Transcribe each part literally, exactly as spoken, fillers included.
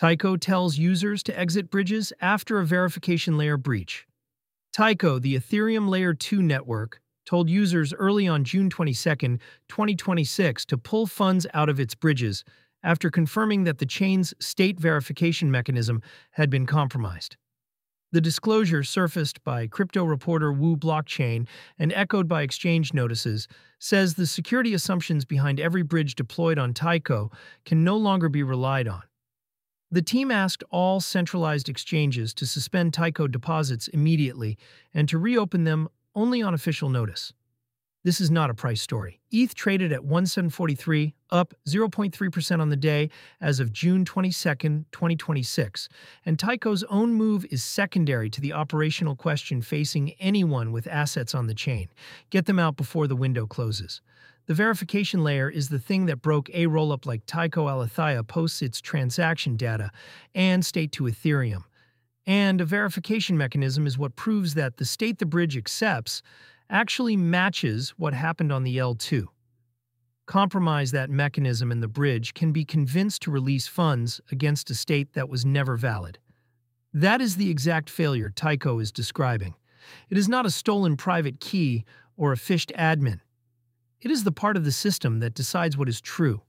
Tyco tells users to exit bridges after a verification layer breach. Tyco, the Ethereum Layer two network, told users early on June twenty-second, twenty twenty-six to pull funds out of its bridges after confirming that the chain's state verification mechanism had been compromised. The disclosure, surfaced by crypto reporter Wu Blockchain and echoed by exchange notices, says the security assumptions behind every bridge deployed on Tyco can no longer be relied on. The team asked all centralized exchanges to suspend Tyco deposits immediately and to reopen them only on official notice. This is not a price story. E T H traded at one thousand seven hundred forty-three, up zero point three percent on the day as of June twenty-second, twenty twenty-six, and Tyco's own move is secondary to the operational question facing anyone with assets on the chain. Get them out before the window closes. The verification layer is the thing that broke a rollup like Tyco Alethea posts its transaction data and state to Ethereum. And a verification mechanism is what proves that the state the bridge accepts actually matches what happened on the L two. Compromise that mechanism and the bridge can be convinced to release funds against a state that was never valid. That is the exact failure Tyco is describing. It is not a stolen private key or a phished admin. It is the part of the system that decides what is true.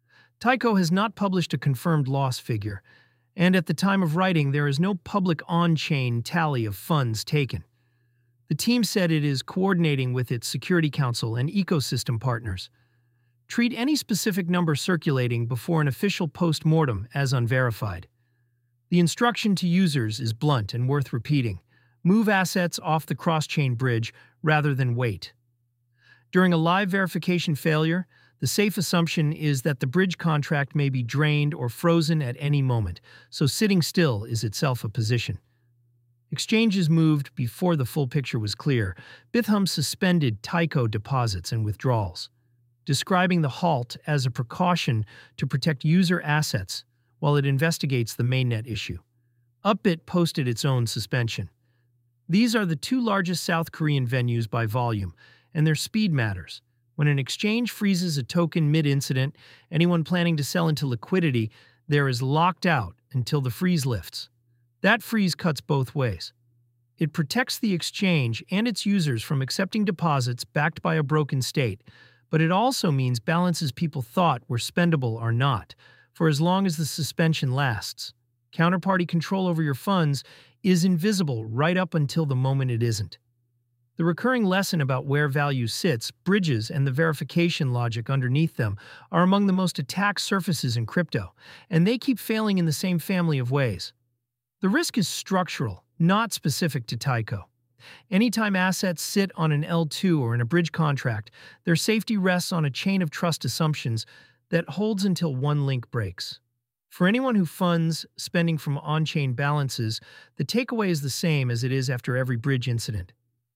Tyco has not published a confirmed loss figure, and at the time of writing there is no public on-chain tally of funds taken. The team said it is coordinating with its Security Council and ecosystem partners. Treat any specific number circulating before an official post-mortem as unverified. The instruction to users is blunt and worth repeating. Move assets off the cross-chain bridge rather than wait. During a live verification failure, the safe assumption is that the bridge contract may be drained or frozen at any moment, so sitting still is itself a position. Exchanges moved before the full picture was clear. Bithumb suspended Tyco deposits and withdrawals, describing the halt as a precaution to protect user assets while it investigates the mainnet issue. Upbit posted its own suspension. These are the two largest South Korean venues by volume, and their speed matters. When an exchange freezes a token mid-incident, anyone planning to sell into liquidity there is locked out until the freeze lifts. That freeze cuts both ways. It protects the exchange and its users from accepting deposits backed by a broken state, but it also means balances people thought were spendable are not, for as long as the suspension lasts. Counterparty control over your funds is invisible right up until the moment it isn't. The recurring lesson about where value sits, bridges, and the verification logic underneath them are among the most attacked surfaces in crypto, and they keep failing in the same family of ways. The risk is structural, not specific to Tyco. Anytime assets sit on an L two or in a bridge contract, their safety rests on a chain of trust assumptions that holds until one link breaks. For anyone who funds spending from on-chain balances, the takeaway is the same as it is after every bridge incident.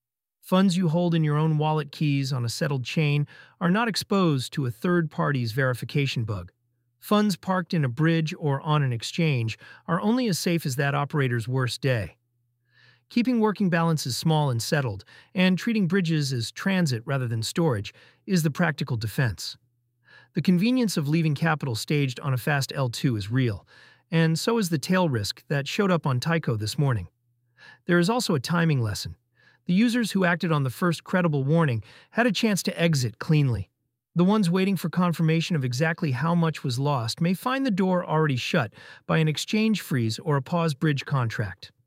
Funds you hold in your own wallet keys on a settled chain are not exposed to a third party's verification bug. Funds parked in a bridge or on an exchange are only as safe as that operator's worst day. Keeping working balances small and settled, and treating bridges as transit rather than storage, is the practical defense. The convenience of leaving capital staged on a fast L two is real, and so is the tail risk that showed up on Tyco this morning. There is also a timing lesson. The users who acted on the first credible warning had a chance to exit cleanly. The ones waiting for confirmation of exactly how much was lost may find the door already shut by an exchange freeze or a paused bridge contract.